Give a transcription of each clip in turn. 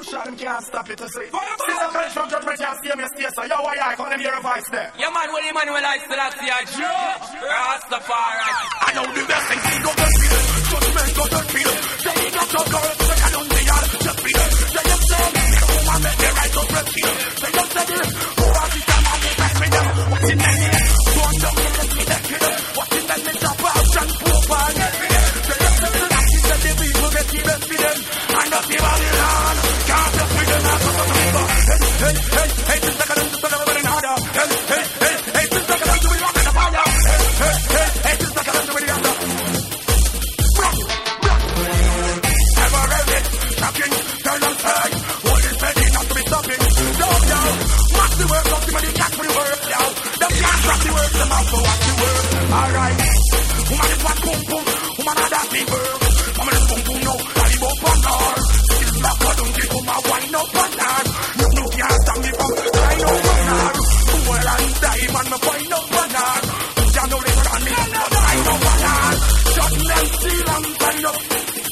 shot them can't stop it to say. Still a fresh from judgment can't steer me stay. So yo, why I come and hear a voice there? Yeah man, when Emmanuel I still have to Joe Rastafari. I know the best thing, he go to feel. Judgment go to feel. Say he got your girl, say I don't be all just feel. Say you say me, who I make the right to repeal. Say you say this, who are the time I make back with them. What's in that here? Don't jump in the kid that kid. What's in that Mr. Pouch and Poop and everything. Say you say the last is that the people get the best for them. And the people in Babylon can't just with them. Hey, hey, hey, this is like a little bit of an order. Hey, hey, hey, hey, this is like a little bit of an order. Hey, hey, hey, this is like a little bit of an order. Ever read it? Shocking, tell them say, what is ready not to be stopping. No, no, watch the work, watch the money, catch for the work, yo. Them can't rock the work, them also watch the work. Alright, woman is what boom boom, woman are that big work. Woman is boom boom, no, I live up on her. Still black, I don't give them a wine up on her. No, can't stop me from crying up on her. Well, and diamond, me find up on her. You know they got me, but I know on her. Shut them still and find up.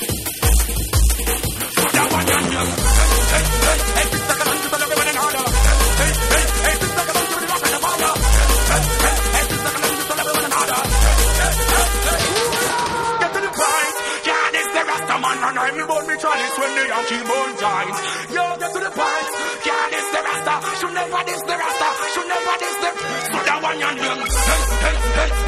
That one you know. Hey, hey, hey, this is like a lunch to everyone in order. Hey, hey, hey, this is like a lunch to the rock and the fire. Hey, hey, hey, this is like a lunch to everyone in order. Hey, hey, hey, get to the point. Yeah, this the Rasta man and I'm born me chalice when the Yankee born giants. Yo, get to the point. Yeah, this the Rasta. Should never this the Rasta. Should never this the. So that one you know. Hey, hey, hey.